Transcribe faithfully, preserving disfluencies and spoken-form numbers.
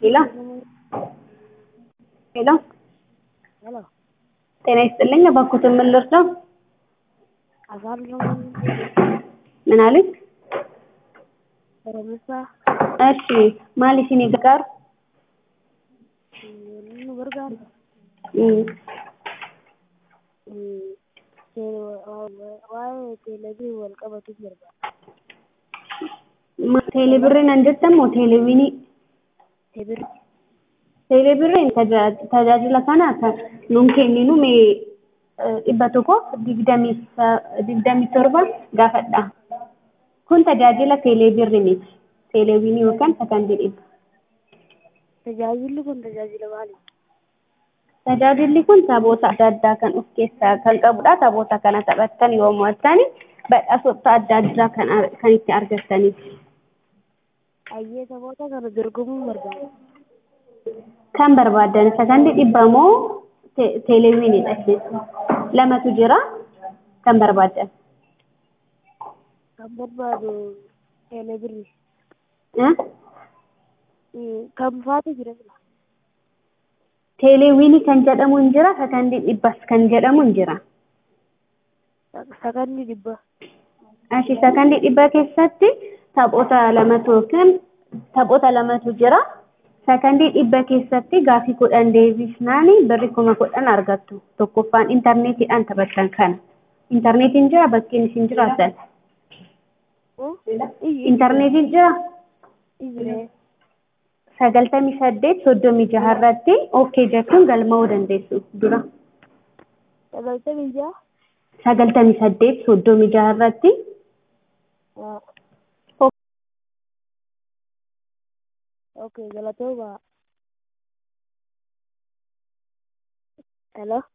ሄሎ ሄሎ ሄሎ ጤና ይስጥልኝ። እባክዎትን ምን ልርዳው? አዛልነው ምን አለች? ረምሳ እሺ ማለሽ እኔ ጋር ምን ወርጋር እም ዋይ ቴሌቪ ወልቀበቱ ይርባ ቴሌብርን እንደተሞ ቴሌቪኒ ቴብር ቴሌብርን tajaajila kana nuun kenninu mee dhibba tokko digdamii digdamii torba gaafadha. Kun tajaajila teelebirri miti. Teeleviinii yookaan sakandii dhibba. tajaajilli kun tajaajila maali? Tajaajilli kun taphoota adda addaa kan of keessaa kan qabudha. Taphoota kana taphattan yoo mo'attan badhaasota adda addaa kan kan itti argattaniiti. Ayyee taphoota kana dorgomuu barbaada. Kan barbaadan sakandii dhibba moo teeleviiniidha keessa? Lamatu jira. Kan barbaadan. Kan barbaadu teelebirri. Eh? Kan faatu jira jira. Teeleviinii kan jedhamu hin jira, sakandii dhibbas kan jedhamu hin jira. Sakandii dhibba. Ashi sakandii dhibba keessatti taphoota lamatu yookaan taphoota lamatu jira. Sakandii dhibba keessatti gaafii kudhan deebisnaan birri kuma kudhan argattu. Tokkoffaan intarneetiidhaan taphattan kana. Intarneetiin jira bakkeen isin jiraatan. Intarneetiin jira. Sagaltamii saddeet soddomii jaha irratti ookee jechuun galmaa'uu dandeessu dura. Sagaltamii jaha. Sagaltamii saddeet soddomii jaha irratti. Okay, galatoomaa. Hello.